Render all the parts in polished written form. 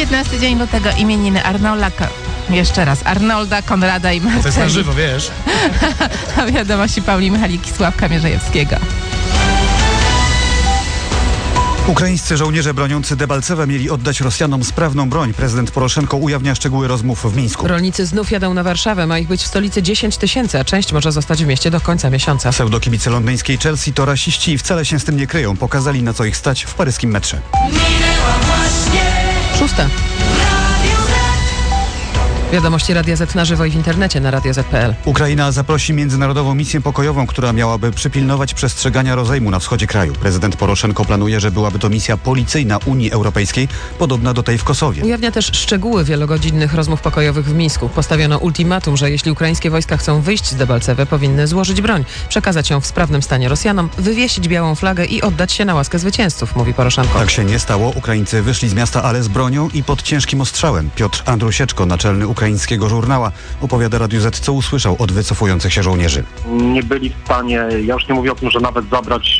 15 dzień lutego imieniny Arnolda, Konrada i Marceli. To jest na żywo, wiesz. A wiadomości Pauli Michaliki, Sławka Mierzejewskiego. Ukraińscy żołnierze broniący Debalceve mieli oddać Rosjanom sprawną broń. Prezydent Poroszenko ujawnia szczegóły rozmów w Mińsku. Rolnicy znów jadą na Warszawę. Ma ich być w stolicy 10 000, a część może zostać w mieście do końca miesiąca. Pseudokibice londyńskiej Chelsea to rasiści i wcale się z tym nie kryją. Pokazali, na co ich stać w paryskim metrze. 6. Wiadomości Radia Z na żywo i w internecie na radioz.pl. Ukraina zaprosi międzynarodową misję pokojową, która miałaby przypilnować przestrzegania rozejmu na wschodzie kraju. Prezydent Poroszenko planuje, że byłaby to misja policyjna Unii Europejskiej, podobna do tej w Kosowie. Ujawnia też szczegóły wielogodzinnych rozmów pokojowych w Mińsku. Postawiono ultimatum, że jeśli ukraińskie wojska chcą wyjść z Debalceve, powinny złożyć broń, przekazać ją w sprawnym stanie Rosjanom, wywiesić białą flagę i oddać się na łaskę zwycięzców, mówi Poroszenko. Tak się nie stało. Ukraińcy wyszli z miasta, ale z bronią i pod ciężkim ostrzałem. Piotr Andrusieczko, naczelny ukraińskiego żurnała, opowiada Radiu Z, co usłyszał od wycofujących się żołnierzy. Nie byli w stanie, ja już nie mówię o tym, że nawet zabrać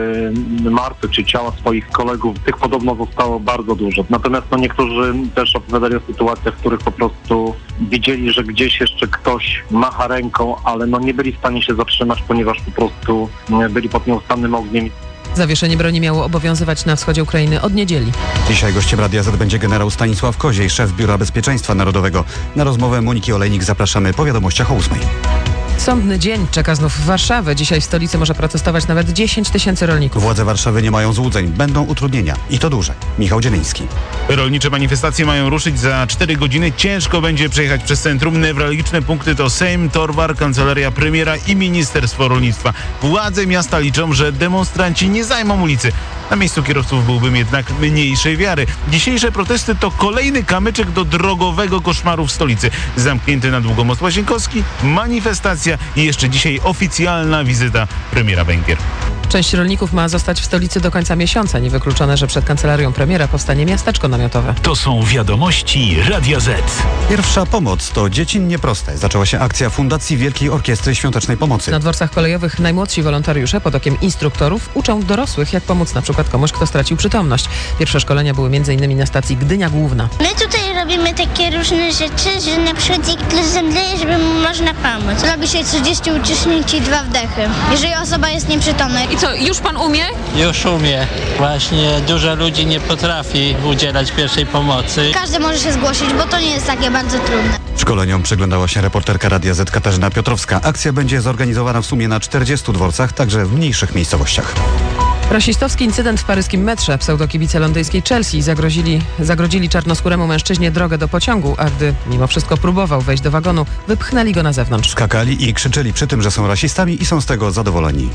martwe czy ciała swoich kolegów. Tych podobno zostało bardzo dużo. Natomiast niektórzy też opowiadali o sytuacjach, w których po prostu widzieli, że gdzieś jeszcze ktoś macha ręką, ale nie byli w stanie się zatrzymać, ponieważ po prostu byli pod nieustannym ogniem. Zawieszenie broni miało obowiązywać na wschodzie Ukrainy od niedzieli. Dzisiaj gościem Radia Z będzie generał Stanisław Koziej, szef Biura Bezpieczeństwa Narodowego. Na rozmowę Moniki Olejnik zapraszamy po wiadomościach o 8. Sądny dzień czeka znów Warszawę. Dzisiaj w stolicy może protestować nawet 10 000 rolników. Władze Warszawy nie mają złudzeń. Będą utrudnienia. I to duże. Michał Dzieliński. Rolnicze manifestacje mają ruszyć za 4 godziny. Ciężko będzie przejechać przez centrum. Newralgiczne punkty to Sejm, Torwar, Kancelaria Premiera i Ministerstwo Rolnictwa. Władze miasta liczą, że demonstranci nie zajmą ulicy. Na miejscu kierowców byłbym jednak mniejszej wiary. Dzisiejsze protesty to kolejny kamyczek do drogowego koszmaru w stolicy. Zamknięty na długo most Łazienkowski, manifestacja i jeszcze dzisiaj oficjalna wizyta premiera Węgier. Część rolników ma zostać w stolicy do końca miesiąca. Niewykluczone, że przed kancelarią premiera powstanie miasteczko namiotowe. To są wiadomości Radia Z. Pierwsza pomoc to dziecinnie proste. Zaczęła się akcja Fundacji Wielkiej Orkiestry Świątecznej Pomocy. Na dworcach kolejowych najmłodsi wolontariusze pod okiem instruktorów uczą dorosłych, jak pomóc na przykład komuś, kto stracił przytomność. Pierwsze szkolenia były m.in. na stacji Gdynia Główna. My tutaj robimy takie różne rzeczy, że na przykład jak ktoś zemdleje, żeby mu można pomóc. Robi się 30 uciśnięć i 2 wdechy, jeżeli osoba jest nieprzytomna. I co, już pan umie? Już umie. Właśnie dużo ludzi nie potrafi udzielać pierwszej pomocy. Każdy może się zgłosić, bo to nie jest takie bardzo trudne. Szkoleniom przyglądała się reporterka Radia Z Katarzyna Piotrowska. Akcja będzie zorganizowana w sumie na 40 dworcach, także w mniejszych miejscowościach. Rasistowski incydent w paryskim metrze. Pseudokibice londyńskiej Chelsea zagrodzili czarnoskóremu mężczyźnie drogę do pociągu, a gdy mimo wszystko próbował wejść do wagonu, wypchnęli go na zewnątrz. Skakali i krzyczeli przy tym, że są rasistami i są z tego zadowoleni.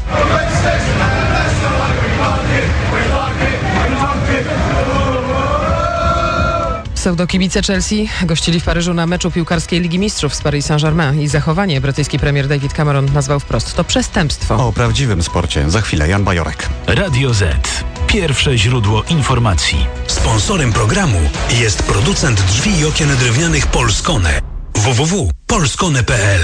Pseudokibice Chelsea gościli w Paryżu na meczu piłkarskiej Ligi Mistrzów z Paris Saint-Germain i zachowanie brytyjski premier David Cameron nazwał wprost to przestępstwo. O prawdziwym sporcie za chwilę Jan Bajorek. Radio Z. Pierwsze źródło informacji. Sponsorem programu jest producent drzwi i okien drewnianych Polskone. www.polskone.pl.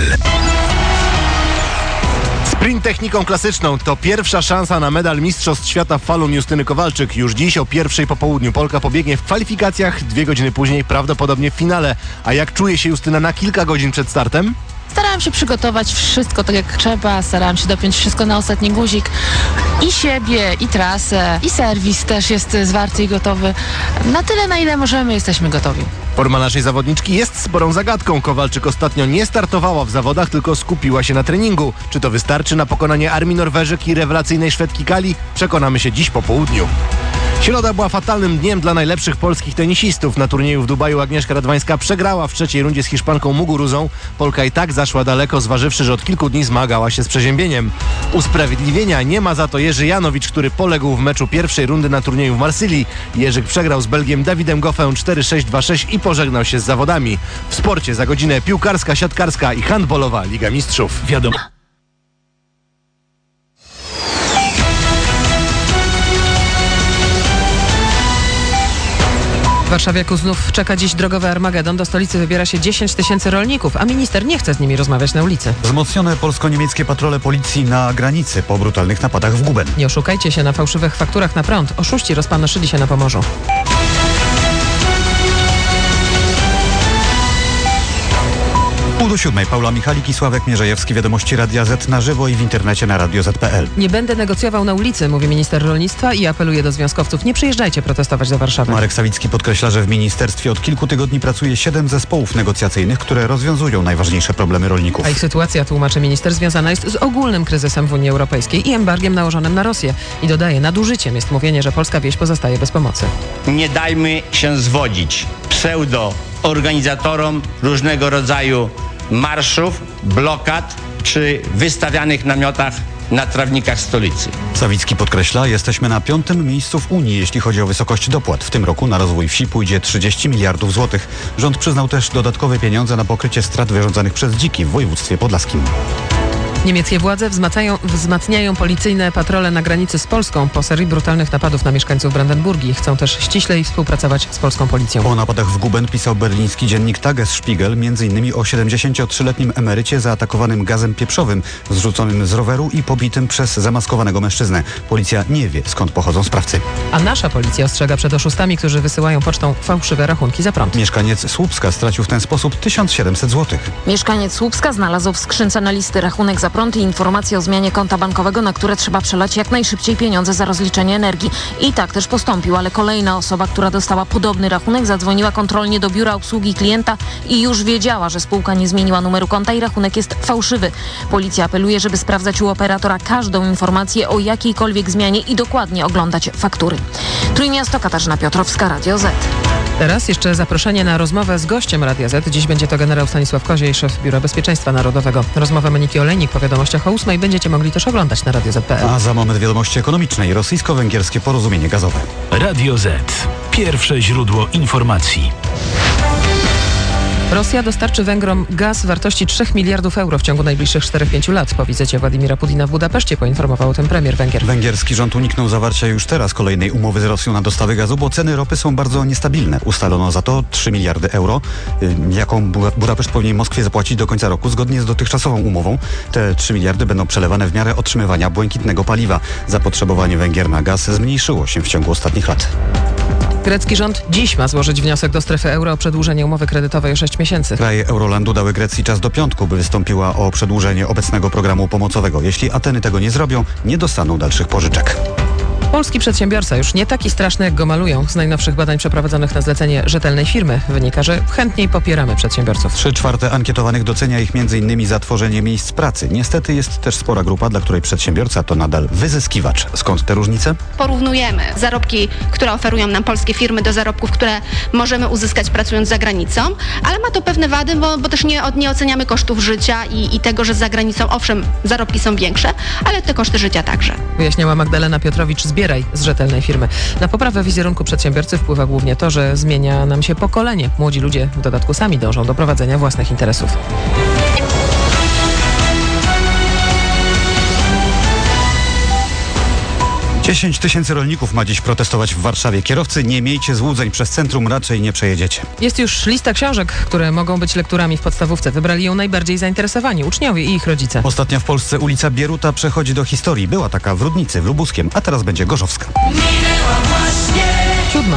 Sprint techniką klasyczną to pierwsza szansa na medal Mistrzostw Świata w falun Justyny Kowalczyk. Już dziś o 1:00 po południu Polka pobiegnie w kwalifikacjach, 2 godziny później prawdopodobnie w finale. A jak czuje się Justyna na kilka godzin przed startem? Starałam się przygotować wszystko tak jak trzeba, starałam się dopiąć wszystko na ostatni guzik. I siebie, i trasę, i serwis też jest zwarty i gotowy. Na tyle, na ile możemy, jesteśmy gotowi. Forma naszej zawodniczki jest sporą zagadką. Kowalczyk ostatnio nie startowała w zawodach, tylko skupiła się na treningu. Czy to wystarczy na pokonanie Armii Norweżek i rewelacyjnej Szwedki Kali? Przekonamy się dziś po południu. Środa była fatalnym dniem dla najlepszych polskich tenisistów. Na turnieju w Dubaju Agnieszka Radwańska przegrała w trzeciej rundzie z Hiszpanką Muguruzą. Polka i tak zaszła daleko, zważywszy, że od kilku dni zmagała się z przeziębieniem. Usprawiedliwienia nie ma za to Jerzy Janowicz, który poległ w meczu pierwszej rundy na turnieju w Marsylii. Jerzyk przegrał z Belgiem Dawidem Goffem 4-6, 2-6 i pożegnał się z zawodami. W sporcie za godzinę piłkarska, siatkarska i handbolowa Liga Mistrzów. Wiadomo. W Warszawiaku znów czeka dziś drogowy Armagedon. Do stolicy wybiera się 10 000 rolników, a minister nie chce z nimi rozmawiać na ulicy. Wzmocnione polsko-niemieckie patrole policji na granicy po brutalnych napadach w Guben. Nie oszukajcie się na fałszywych fakturach na prąd. Oszuści rozpanoszyli się na Pomorzu. 7. Paula Michalik i Sławek Mierzejewski. Wiadomości Radia Z na żywo i w internecie na radioz.pl. Nie będę negocjował na ulicy, mówi minister rolnictwa i apeluje do związkowców. Nie przyjeżdżajcie protestować do Warszawy. Marek Sawicki podkreśla, że w ministerstwie od kilku tygodni pracuje 7 zespołów negocjacyjnych, które rozwiązują najważniejsze problemy rolników. A ich sytuacja, tłumaczy minister, związana jest z ogólnym kryzysem w Unii Europejskiej i embargiem nałożonym na Rosję. I dodaje, nadużyciem jest mówienie, że polska wieś pozostaje bez pomocy. Nie dajmy się zwodzić pseudo-organizatorom różnego rodzaju marszów, blokad czy wystawianych namiotach na trawnikach stolicy. Sawicki podkreśla, jesteśmy na 5. miejscu w Unii, jeśli chodzi o wysokość dopłat. W tym roku na rozwój wsi pójdzie 30 miliardów złotych. Rząd przyznał też dodatkowe pieniądze na pokrycie strat wyrządzanych przez dziki w województwie podlaskim. Niemieckie władze wzmacniają policyjne patrole na granicy z Polską po serii brutalnych napadów na mieszkańców Brandenburgii. Chcą też ściślej współpracować z polską policją. O napadach w Guben pisał berliński dziennik Tagesspiegel, m.in. o 73-letnim emerycie zaatakowanym gazem pieprzowym, zrzuconym z roweru i pobitym przez zamaskowanego mężczyznę. Policja nie wie, skąd pochodzą sprawcy. A nasza policja ostrzega przed oszustami, którzy wysyłają pocztą fałszywe rachunki za prąd. Mieszkaniec Słupska stracił w ten sposób 1700 zł. Mieszkaniec Słupska znalazł w skrzynce na listy rachunek za prąd i informację o zmianie konta bankowego, na które trzeba przelać jak najszybciej pieniądze za rozliczenie energii. I tak też postąpił, ale kolejna osoba, która dostała podobny rachunek, zadzwoniła kontrolnie do biura obsługi klienta i już wiedziała, że spółka nie zmieniła numeru konta i rachunek jest fałszywy. Policja apeluje, żeby sprawdzać u operatora każdą informację o jakiejkolwiek zmianie i dokładnie oglądać faktury. Trójmiasto, Katarzyna Piotrowska, Radio Z. Teraz jeszcze zaproszenie na rozmowę z gościem Radia Z. Dziś będzie to generał Stanisław Koziej, szef Biura Bezpieczeństwa Narodowego. Rozmowę Moniki Olejnik po wiadomościach o 8 będziecie mogli też oglądać na Radio Z.pl. A za moment wiadomości ekonomicznej. Rosyjsko-węgierskie porozumienie gazowe. Radio Z. Pierwsze źródło informacji. Rosja dostarczy Węgrom gaz wartości 3 miliardów euro w ciągu najbliższych 4-5 lat. Po wizycie Władimira Putina w Budapeszcie poinformował o tym premier Węgier. Węgierski rząd uniknął zawarcia już teraz kolejnej umowy z Rosją na dostawy gazu, bo ceny ropy są bardzo niestabilne. Ustalono za to 3 miliardy euro, jaką Budapeszt powinien Moskwie zapłacić do końca roku zgodnie z dotychczasową umową. Te 3 miliardy będą przelewane w miarę otrzymywania błękitnego paliwa. Zapotrzebowanie Węgier na gaz zmniejszyło się w ciągu ostatnich lat. Grecki rząd dziś ma złożyć wniosek do strefy euro o przedłużenie umowy kredytowej o 6 miesięcy. Kraje Eurolandu dały Grecji czas do piątku, by wystąpiła o przedłużenie obecnego programu pomocowego. Jeśli Ateny tego nie zrobią, nie dostaną dalszych pożyczek. Polski przedsiębiorca już nie taki straszny, jak go malują. Z najnowszych badań przeprowadzonych na zlecenie rzetelnej firmy wynika, że chętniej popieramy przedsiębiorców. 3/4 ankietowanych docenia ich m.in. za tworzenie miejsc pracy. Niestety jest też spora grupa, dla której przedsiębiorca to nadal wyzyskiwacz. Skąd te różnice? Porównujemy zarobki, które oferują nam polskie firmy, do zarobków, które możemy uzyskać pracując za granicą, ale ma to pewne wady, bo też nie oceniamy kosztów życia i tego, że za granicą owszem zarobki są większe, ale te koszty życia także. Wyjaśniała Magdalena Piotrowicz z z rzetelnej firmy. Na poprawę wizerunku przedsiębiorcy wpływa głównie to, że zmienia nam się pokolenie. Młodzi ludzie w dodatku sami dążą do prowadzenia własnych interesów. Dziesięć tysięcy rolników ma dziś protestować w Warszawie. Kierowcy, nie miejcie złudzeń, przez centrum raczej nie przejedziecie. Jest już lista książek, które mogą być lekturami w podstawówce. Wybrali ją najbardziej zainteresowani uczniowie i ich rodzice. Ostatnia w Polsce ulica Bieruta przechodzi do historii. Była taka w Rudnicy, w Lubuskiem, a teraz będzie Gorzowska. 7.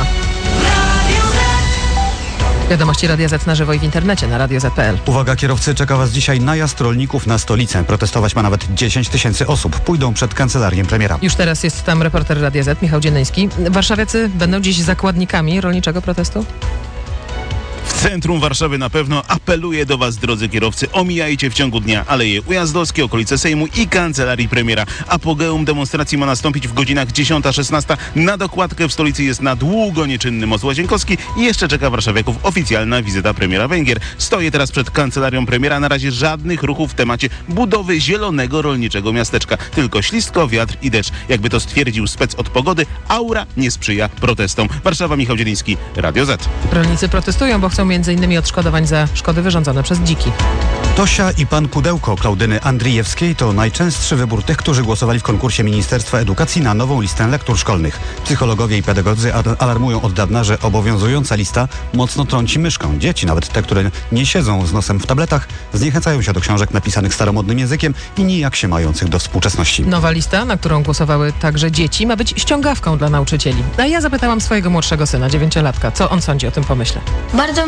Wiadomości Radia Z na żywo i w internecie na radioz.pl. Uwaga, kierowcy, czeka Was dzisiaj najazd rolników na stolicę. Protestować ma nawet 10 tysięcy osób. Pójdą przed kancelarię premiera. Już teraz jest tam reporter Radia Z, Michał Dziennyński. Warszawiacy będą dziś zakładnikami rolniczego protestu? W centrum Warszawy na pewno. Apeluję do Was, drodzy kierowcy, omijajcie w ciągu dnia Aleje Ujazdowskie, okolice Sejmu i kancelarii premiera. Apogeum demonstracji ma nastąpić w godzinach 10-16. Na dokładkę w stolicy jest na długo nieczynny most Łazienkowski i jeszcze czeka warszawiaków oficjalna wizyta premiera Węgier. Stoję teraz przed kancelarią premiera. Na razie żadnych ruchów w temacie budowy zielonego rolniczego miasteczka. Tylko ślisko, wiatr i deszcz. Jakby to stwierdził spec od pogody, aura nie sprzyja protestom. Warszawa, Michał Dzieliński, Radio Z. Rolnicy protestują, bo chcą m.in. odszkodowań za szkody wyrządzone przez dziki. Tosia i pan Pudełko Klaudyny Andrijewskiej to najczęstszy wybór tych, którzy głosowali w konkursie Ministerstwa Edukacji na nową listę lektur szkolnych. Psychologowie i pedagodzy alarmują od dawna, że obowiązująca lista mocno trąci myszką. Dzieci, nawet te, które nie siedzą z nosem w tabletach, zniechęcają się do książek napisanych staromodnym językiem i nijak się mających do współczesności. Nowa lista, na którą głosowały także dzieci, ma być ściągawką dla nauczycieli. A ja zapytałam swojego młodszego syna, 9-latka, co on sądzi o tym pomyśle. Bardzo mi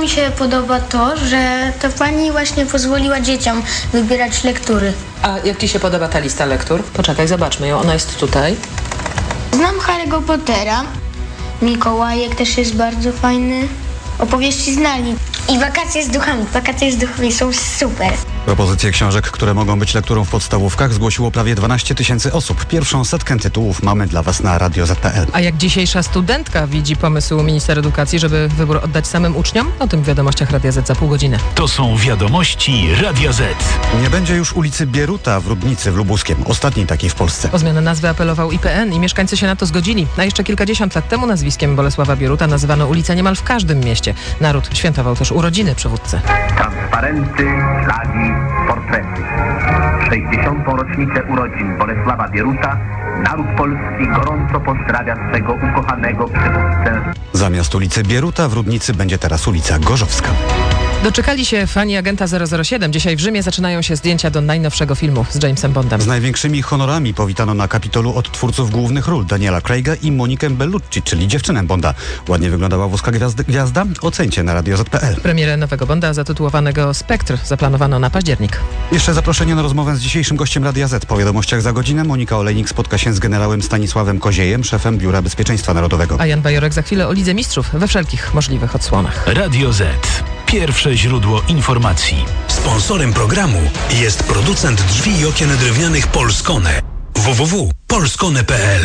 się podoba to, że ta pani właśnie pozwoliła dzieciom wybierać lektury. A jak Ci się podoba ta lista lektur? Poczekaj, zobaczmy ją, ona jest tutaj. Znam Harry'ego Pottera. Mikołajek też jest bardzo fajny. Opowieści z Narni. I Wakacje z duchami. Wakacje z duchami są super. Propozycje książek, które mogą być lekturą w podstawówkach, zgłosiło prawie 12 000 osób. Pierwszą setkę tytułów mamy dla Was na Radio Z.pl. A jak dzisiejsza studentka widzi pomysł minister edukacji, żeby wybór oddać samym uczniom? O tym w wiadomościach Radia Z za pół godziny. To są wiadomości Radia Z. Nie będzie już ulicy Bieruta w Rudnicy w Lubuskiem. Ostatniej takiej w Polsce. O zmianę nazwy apelował IPN i mieszkańcy się na to zgodzili. A jeszcze kilkadziesiąt lat temu nazwiskiem Bolesława Bieruta nazywano ulicę niemal w każdym mieście. Naród świętował też urodziny przywódcy. Transparenty, flagi, portrety. W 60. rocznicę urodzin Bolesława Bieruta naród polski gorąco pozdrawia swego ukochanego przywódcę. Zamiast ulicy Bieruta w Rudnicy będzie teraz ulica Gorzowska. Doczekali się fani Agenta 007. Dzisiaj w Rzymie zaczynają się zdjęcia do najnowszego filmu z Jamesem Bondem. Z największymi honorami powitano na Kapitolu od twórców głównych ról Daniela Craiga i Monikę Bellucci, czyli dziewczynę Bonda. Ładnie wyglądała włoska gwiazda? Ocencie na Radio Z.pl. Premierę nowego Bonda zatytułowanego Spectre zaplanowano na październik. Jeszcze zaproszenie na rozmowę z dzisiejszym gościem Radia Z. Po wiadomościach za godzinę Monika Olejnik spotka się z generałem Stanisławem Koziejem, szefem Biura Bezpieczeństwa Narodowego. A Jan Bajorek za chwilę o Lidze Mistrzów we wszelkich możliwych odsłonach. Radio Z. Pierwsze źródło informacji. Sponsorem programu jest producent drzwi i okien drewnianych Polskone. www.polskone.pl.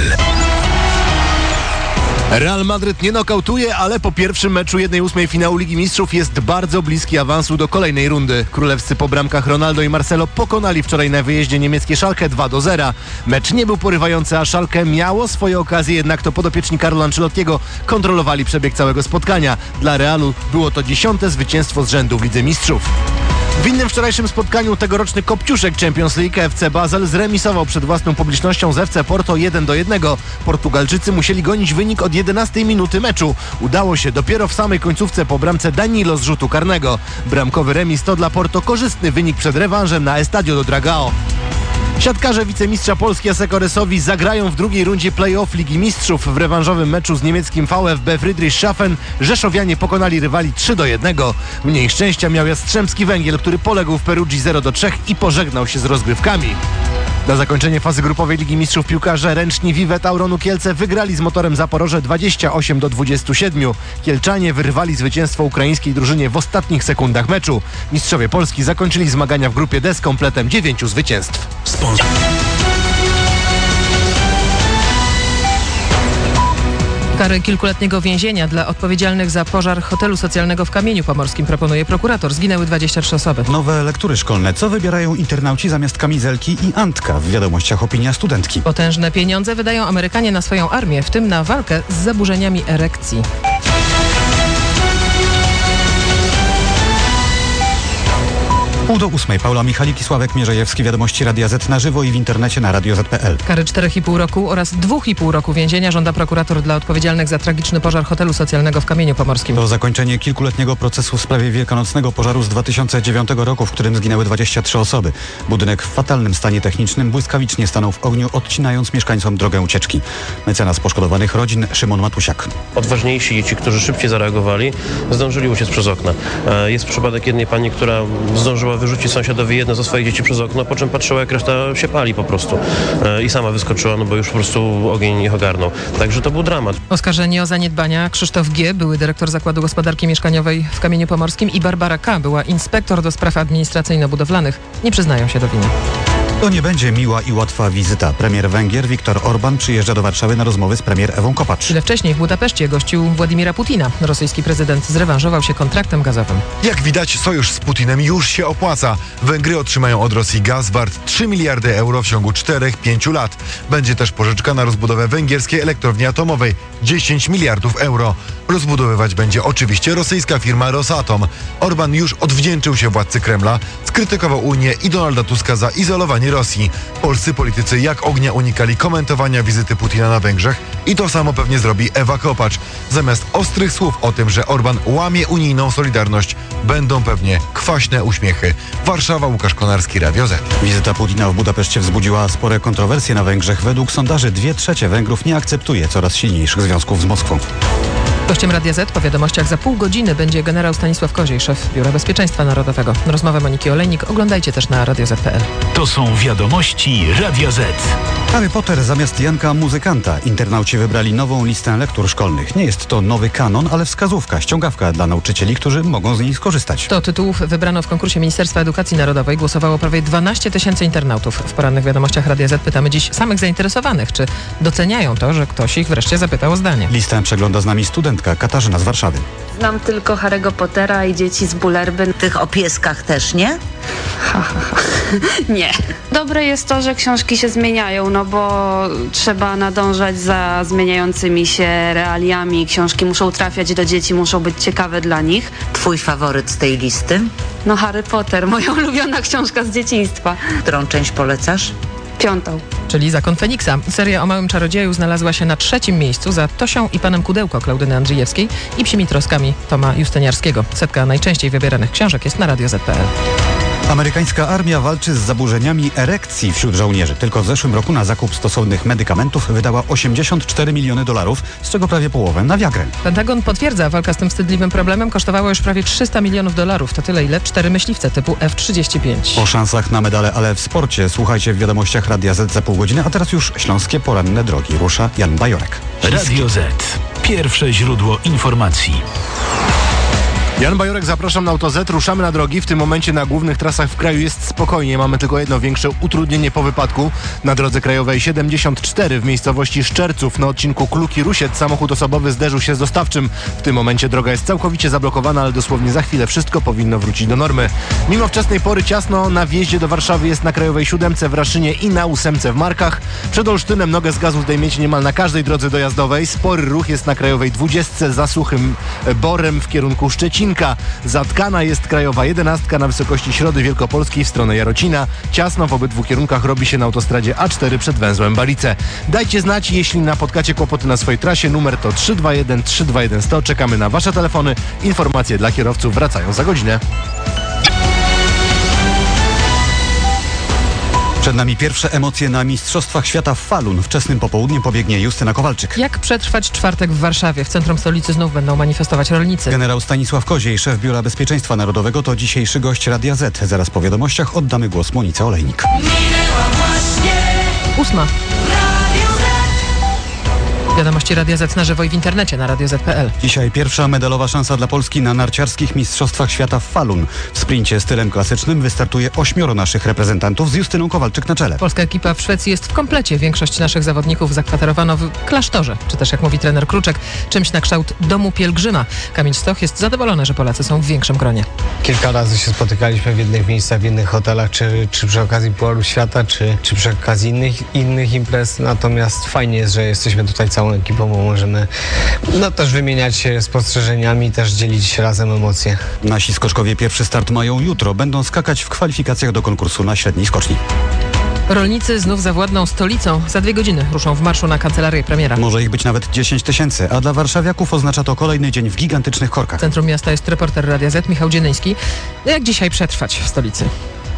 Real Madryt nie nokautuje, ale po pierwszym meczu 1/8 finału Ligi Mistrzów jest bardzo bliski awansu do kolejnej rundy. Królewscy po bramkach Ronaldo i Marcelo pokonali wczoraj na wyjeździe niemieckie Schalke 2-0. Mecz nie był porywający, a Schalke miało swoje okazje, jednak to podopieczni Carlo Ancelottiego kontrolowali przebieg całego spotkania. Dla Realu było to 10. zwycięstwo z rzędu w Lidze Mistrzów. W innym wczorajszym spotkaniu tegoroczny kopciuszek Champions League FC Basel zremisował przed własną publicznością z FC Porto 1-1. Portugalczycy musieli gonić wynik od 11 minuty meczu. Udało się dopiero w samej końcówce po bramce Danilo z rzutu karnego. Bramkowy remis to dla Porto korzystny wynik przed rewanżem na Estadio do Dragao. Siatkarze wicemistrza Polski Asekoresowi zagrają w drugiej rundzie play-off Ligi Mistrzów. W rewanżowym meczu z niemieckim VfB Friedrichshafen rzeszowianie pokonali rywali 3-1. Mniej szczęścia miał Jastrzębski Węgiel, który poległ w Perugii 0-3 i pożegnał się z rozgrywkami. Na zakończenie fazy grupowej Ligi Mistrzów piłkarze ręczni Wiwet Auronu Kielce wygrali z Motorem Zaporoże 28-27. Kielczanie wyrwali zwycięstwo ukraińskiej drużynie w ostatnich sekundach meczu. Mistrzowie Polski zakończyli zmagania w grupie D z kompletem 9 zwycięstw. Kary kilkuletniego więzienia dla odpowiedzialnych za pożar hotelu socjalnego w Kamieniu Pomorskim proponuje prokurator. Zginęły 23 osoby. Nowe lektury szkolne. Co wybierają internauci zamiast kamizelki i Antka? W wiadomościach opinia studentki. Potężne pieniądze wydają Amerykanie na swoją armię, w tym na walkę z zaburzeniami erekcji. Pół do 8. Paula Michalik i Sławek Mierzejewski. Wiadomości Radia Z na żywo i w internecie na radioz.pl. Kary 4,5 roku oraz 2,5 roku więzienia żąda prokurator dla odpowiedzialnych za tragiczny pożar hotelu socjalnego w Kamieniu Pomorskim. To zakończenie kilkuletniego procesu w sprawie wielkanocnego pożaru z 2009 roku, w którym zginęły 23 osoby. Budynek w fatalnym stanie technicznym błyskawicznie stanął w ogniu, odcinając mieszkańcom drogę ucieczki. Mecenas poszkodowanych rodzin Szymon Matusiak. Odważniejsi, ci, którzy szybciej zareagowali, zdążyli uciec przez okna. Jest przypadek jednej pani, która zdążyła wyrzucić sąsiadowi jedno ze swoich dzieci przez okno, po czym patrzyła, jak reszta się pali po prostu. I sama wyskoczyła, no bo już po prostu ogień ich ogarnął. Także to był dramat. Oskarżeni o zaniedbania Krzysztof G., były dyrektor Zakładu Gospodarki Mieszkaniowej w Kamieniu Pomorskim, i Barbara K., była inspektor do spraw administracyjno-budowlanych, nie przyznają się do winy. To nie będzie miła i łatwa wizyta. Premier Węgier Viktor Orbán przyjeżdża do Warszawy na rozmowy z premier Ewą Kopacz. Chwilę wcześniej w Budapeszcie gościł Władimira Putina. Rosyjski prezydent zrewanżował się kontraktem gazowym. Jak widać, sojusz z Putinem już się opłaca. Węgry otrzymają od Rosji gaz wart 3 miliardy euro w ciągu 4-5 lat. Będzie też pożyczka na rozbudowę węgierskiej elektrowni atomowej 10 miliardów euro. Rozbudowywać będzie oczywiście rosyjska firma Rosatom. Orbán już odwdzięczył się władcy Kremla, skrytykował Unię i Donalda Tuska za izolowanie Rosji. Polscy politycy jak ognia unikali komentowania wizyty Putina na Węgrzech i to samo pewnie zrobi Ewa Kopacz. Zamiast ostrych słów o tym, że Orbán łamie unijną solidarność, będą pewnie kwaśne uśmiechy. Warszawa, Łukasz Konarski, Radio Z. Wizyta Putina w Budapeszcie wzbudziła spore kontrowersje na Węgrzech. Według sondaży 2/3 Węgrów nie akceptuje coraz silniejszych związków z Moskwą. Gościem Radia Z po wiadomościach za pół godziny będzie generał Stanisław Koziej, szef Biura Bezpieczeństwa Narodowego. Rozmowę Moniki Olejnik oglądajcie też na radioz.pl. To są wiadomości Radia Z. Harry Potter zamiast Janka muzykanta. Internauci wybrali nową listę lektur szkolnych. Nie jest to nowy kanon, ale wskazówka, ściągawka dla nauczycieli, którzy mogą z niej skorzystać. Do tytułów wybrano w konkursie Ministerstwa Edukacji Narodowej. Głosowało prawie 12 000 internautów. W porannych wiadomościach Radia Z pytamy dziś samych zainteresowanych, czy doceniają to, że ktoś ich wreszcie zapytał o zdanie. Listę przegląda z nami studentka Katarzyna z Warszawy. Znam tylko Harry'ego Pottera i dzieci z Bullerby. Tych o pieskach też nie? Nie. Dobre jest to, że książki się zmieniają, no bo trzeba nadążać za zmieniającymi się realiami. Książki muszą trafiać do dzieci, muszą być ciekawe dla nich. Twój faworyt z tej listy? No Harry Potter, moja ulubiona książka z dzieciństwa. Którą część polecasz? 5. Czyli Zakon Feniksa. Seria o Małym Czarodzieju znalazła się na 3. miejscu za Tosią i Panem Kudełko Klaudyny Andrzejewskiej i Psimi troskami Toma Justyniarskiego. Setka najczęściej wybieranych książek jest na radioz.pl. Amerykańska armia walczy z zaburzeniami erekcji wśród żołnierzy. Tylko w zeszłym roku na zakup stosownych medykamentów wydała $84 miliony, z czego prawie połowę na Viagrę. Pentagon potwierdza, walka z tym wstydliwym problemem kosztowała już prawie $300 milionów. To tyle, ile 4 myśliwce typu F-35. O szansach na medale, ale w sporcie słuchajcie w wiadomościach Radia Z za pół godziny, a teraz już śląskie poranne drogi. Rusza Jan Bajorek. Radio Z. Pierwsze źródło informacji. Jan Bajorek, zapraszam na Auto Z. Ruszamy na drogi. W tym momencie na głównych trasach w kraju jest spokojnie. Mamy tylko jedno większe utrudnienie po wypadku. Na drodze krajowej 74 w miejscowości Szczerców na odcinku Kluki-Rusiec samochód osobowy zderzył się z dostawczym. W tym momencie droga jest całkowicie zablokowana, ale dosłownie za chwilę wszystko powinno wrócić do normy. Mimo wczesnej pory ciasno na wjeździe do Warszawy jest na krajowej 7 w Raszynie i na 8 w Markach. Przed Olsztynem nogę z gazu zdejmiecie niemal na każdej drodze dojazdowej. Spory ruch jest na krajowej 20 za Suchym Borem w kierunku Szczecina. Zatkana jest krajowa 11 na wysokości Środy Wielkopolskiej w stronę Jarocina. Ciasno w obydwu kierunkach robi się na autostradzie A4 przed węzłem Balice. Dajcie znać, jeśli napotkacie kłopoty na swojej trasie. Numer to 321 321 100. Czekamy na wasze telefony. Informacje dla kierowców wracają za godzinę. Przed nami pierwsze emocje na Mistrzostwach Świata w Falun. Wczesnym popołudniem pobiegnie Justyna Kowalczyk. Jak przetrwać czwartek w Warszawie? W centrum stolicy znów będą manifestować rolnicy. Generał Stanisław Koziej, szef Biura Bezpieczeństwa Narodowego, to dzisiejszy gość Radia Z. Zaraz po wiadomościach oddamy głos Monice Olejnik. 8. Wiadomości Radia Z na żywo i w internecie na radioz.pl. Dzisiaj pierwsza medalowa szansa dla Polski na narciarskich Mistrzostwach Świata w Falun. W sprincie stylem klasycznym wystartuje 8 naszych reprezentantów z Justyną Kowalczyk na czele. Polska ekipa w Szwecji jest w komplecie. Większość naszych zawodników zakwaterowano w klasztorze, czy też jak mówi trener Kruczek, czymś na kształt domu pielgrzyma. Kamil Stoch jest zadowolony, że Polacy są w większym gronie. Kilka razy się spotykaliśmy w jednych miejscach, w innych hotelach, czy przy okazji Pucharu Świata, czy przy okazji innych imprez. Natomiast fajnie jest, że jesteśmy tutaj całą ekipą, bo możemy też wymieniać się spostrzeżeniami, też dzielić razem emocje. Nasi skoczkowie pierwszy start mają jutro. Będą skakać w kwalifikacjach do konkursu na średniej skoczni. Rolnicy znów zawładną stolicą. Za 2 godziny ruszą w marszu na kancelarię premiera. Może ich być nawet 10 000, a dla warszawiaków oznacza to kolejny dzień w gigantycznych korkach. W centrum miasta jest reporter Radia Z Michał Dzienyński. Jak dzisiaj przetrwać w stolicy?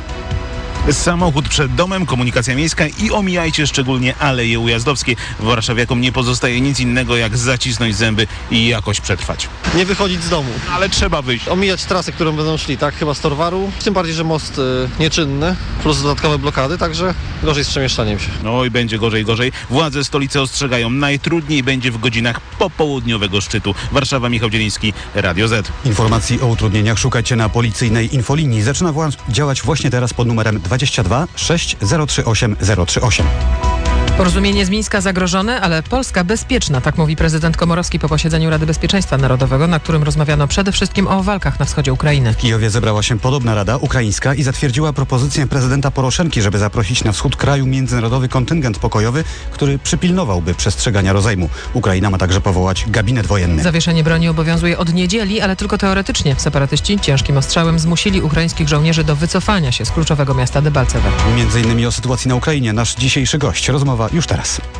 Samochód przed domem, komunikacja miejska i omijajcie szczególnie Aleje Ujazdowskie. Warszawiakom nie pozostaje nic innego jak zacisnąć zęby i jakoś przetrwać. Nie wychodzić z domu. Ale trzeba wyjść. Omijać trasę, którą będą szli, tak? Chyba z Torwaru. Tym bardziej, że most nieczynny, plus dodatkowe blokady, także gorzej z przemieszczaniem się. No i będzie gorzej. Władze stolicy ostrzegają, najtrudniej będzie w godzinach popołudniowego szczytu. Warszawa, Michał Dzieliński, Radio Z. Informacji o utrudnieniach szukajcie na policyjnej infolinii. Zaczyna działać właśnie teraz pod numerem 22 6038 038. Porozumienie z Mińska zagrożone, ale Polska bezpieczna, tak mówi prezydent Komorowski po posiedzeniu Rady Bezpieczeństwa Narodowego, na którym rozmawiano przede wszystkim o walkach na wschodzie Ukrainy. W Kijowie zebrała się podobna Rada Ukraińska i zatwierdziła propozycję prezydenta Poroszenki, żeby zaprosić na wschód kraju międzynarodowy kontyngent pokojowy, który przypilnowałby przestrzegania rozejmu. Ukraina ma także powołać gabinet wojenny. Zawieszenie broni obowiązuje od niedzieli, ale tylko teoretycznie. Separatyści ciężkim ostrzałem zmusili ukraińskich żołnierzy do wycofania się z kluczowego miasta Debalcewe. Między innymi o sytuacji na Ukrainie nasz dzisiejszy gość. Rozmowa już teraz.